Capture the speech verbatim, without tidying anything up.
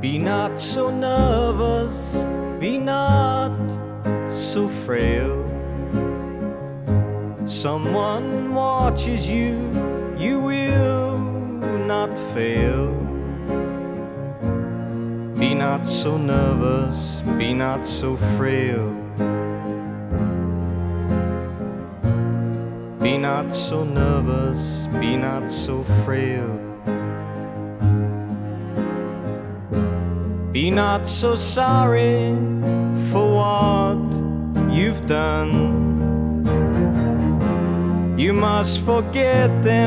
Be not so nervous, be not so frail. Someone watches you, you will not fail. Be not so nervous, be not so frail. Be not so nervous, be not so frail. Be not so sorry for what you've done. You must forget them.